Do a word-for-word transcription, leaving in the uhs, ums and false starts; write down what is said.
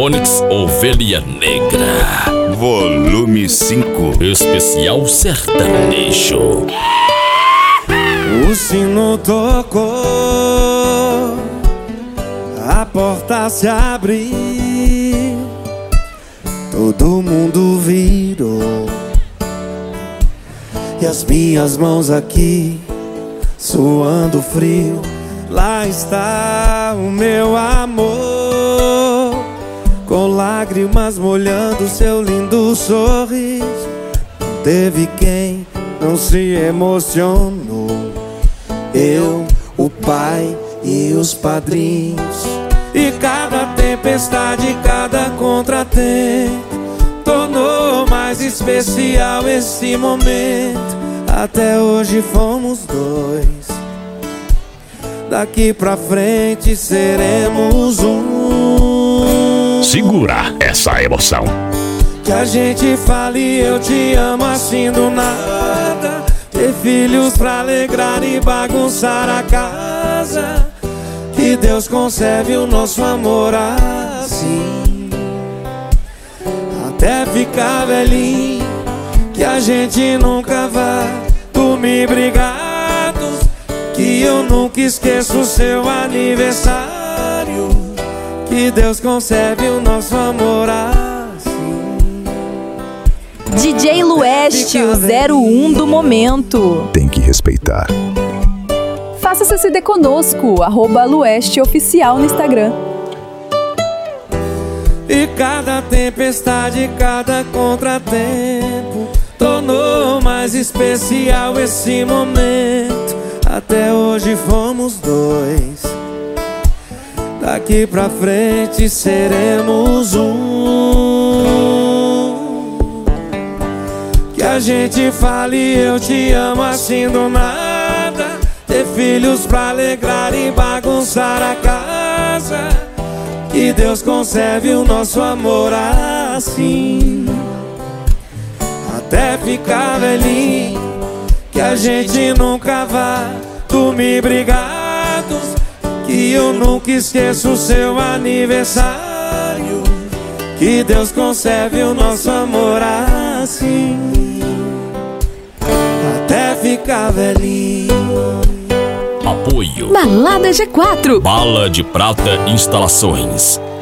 Onix Ovelha Negra, volume cinco, especial sertanejo. O sino tocou, a porta se abriu, todo mundo virou, e as minhas mãos aqui suando frio. Lá está o meu amor, com lágrimas molhando seu lindo sorriso. Não teve quem não se emocionou, eu, o pai e os padrinhos. E cada tempestade, cada contratempo tornou mais especial esse momento. Até hoje fomos dois, daqui pra frente seremos um. Segura essa emoção. Que a gente fale eu te amo assim do nada, ter filhos pra alegrar e bagunçar a casa. Que Deus conserve o nosso amor assim, até ficar velhinho. Que a gente nunca vá dormir brigados, que eu nunca esqueço o seu aniversário. Que Deus conserve o nosso amor assim. D J Lueste, o zero um do momento. Tem que respeitar. Faça C C D conosco, arroba Lueste Oficial no Instagram. E cada tempestade, cada contratempo tornou mais especial esse momento. Até hoje fomos dois, daqui pra frente seremos um. Que a gente fale eu te amo assim do nada, ter filhos pra alegrar e bagunçar a casa. Que Deus conserve o nosso amor assim, até ficar velhinho. Que a gente nunca vá dormir brigados, que eu nunca esqueço o seu aniversário. Que Deus conserve o nosso amor assim, até ficar velhinho. Apoio Balada G quatro, Bala de Prata Instalações.